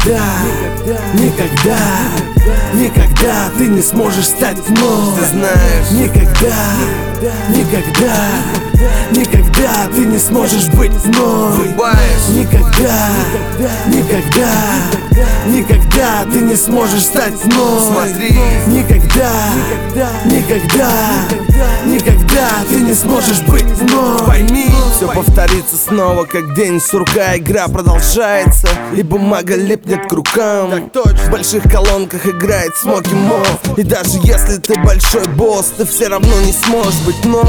никогда ты не сможешь стать вновь. Ты знаешь, никогда ты не сможешь быть вновь. врубаешь. Никогда ты не сможешь стать вновь. Смотри, Никогда ты не сможешь быть вновь. пойми, все повторится снова, как день сурка. Игра продолжается, и бумага липнет к рукам. В больших колонках играет Смоки Мо. И даже если ты большой босс, ты все равно не сможешь быть вновь.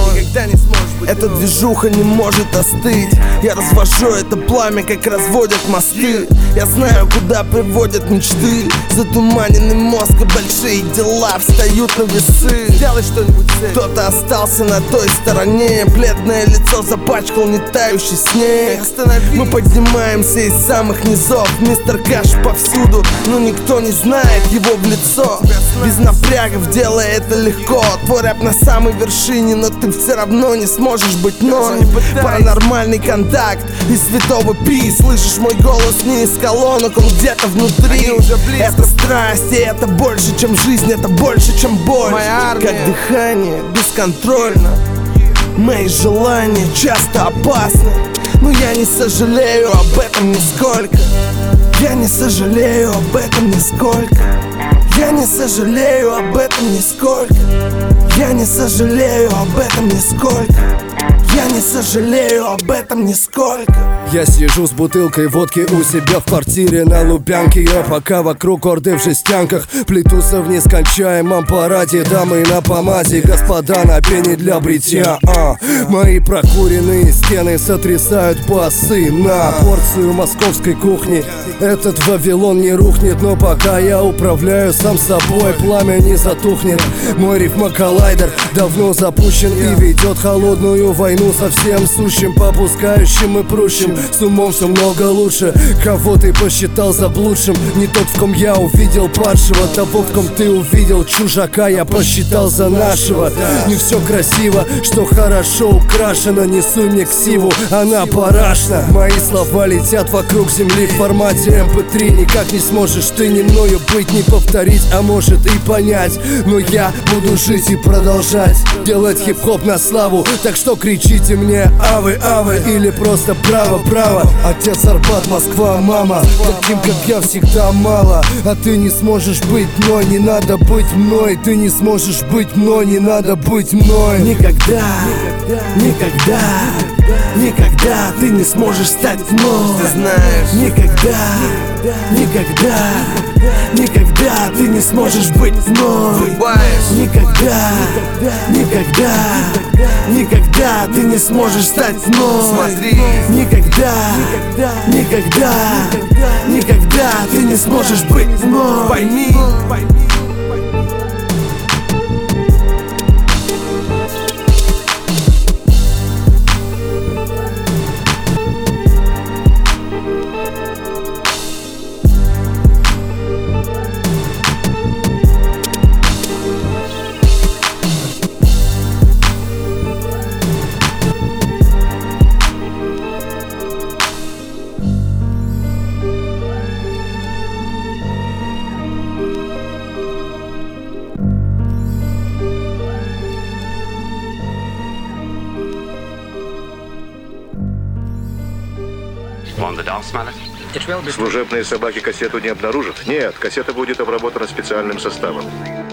Эта движуха не может остыть. Я развожу это пламя, как разводят мосты. Я знаю, куда приводят мечты. Затуманенный мозг и большие дела встают на весы. Сделай что-нибудь с этим. Кто-то остался на той стороне. Бледное лицо запачкал нетающий снег. Мы поднимаемся из самых низов. Мистер Каш повсюду, но никто не знает его в лицо. Без напрягов, делая это легко. Твой рэп на самой вершине, но ты все равно не сможешь быть мной. Паранормальный контакт из святого Пи. Слышишь мой голос не из колонок, он где-то внутри. Это страсть, и это больше, чем жизнь, это больше, чем боль. Как дыхание, бесконтрольно. Мои желания часто опасны, но я не сожалею об этом нисколько. Я не сожалею об этом нисколько. Я не сожалею об этом нисколько. Я не сожалею об этом нисколько. Я не сожалею об этом нисколько. Я сижу с бутылкой водки у себя в квартире на Лубянке. Я пока вокруг орды в жестянках плетутся в нескончаемом параде дамы на помаде, господа на пене для бритья. Мои прокуренные стены сотрясают басы на порцию московской кухни. Этот Вавилон не рухнет, но пока я управляю сам собой, пламя не затухнет. Мой рифмоколлайдер давно запущен и ведет холодную войну со всем сущим, попускающим и прущим. С умом все много лучше. Кого ты посчитал заблудшим? Не тот, в ком я увидел падшего. Того, в ком ты увидел чужака, я посчитал за нашего. Не все красиво, что хорошо украшено. Не суй мне ксиву, она парашна. Мои слова летят вокруг земли в формате MP3. Никак не сможешь ты не мною быть, не повторить, а может и понять. Но я буду жить и продолжать делать хип-хоп на славу. Так что кричите мне авы, авы, или просто браво, браво. Отец, Арбат, Москва, мама. Таким, как я, всегда мало. А ты не сможешь быть мной, не надо быть мной. Ты не сможешь быть мной, не надо быть мной. Никогда ты не сможешь стать вновь. Ты знаешь, Никогда ты не сможешь быть вновь. врубаешь. Никогда ты не сможешь стать вновь. Смотри, Никогда ты не сможешь быть вновь. пойми. Служебные собаки кассету не обнаружат? Нет, кассета будет обработана специальным составом.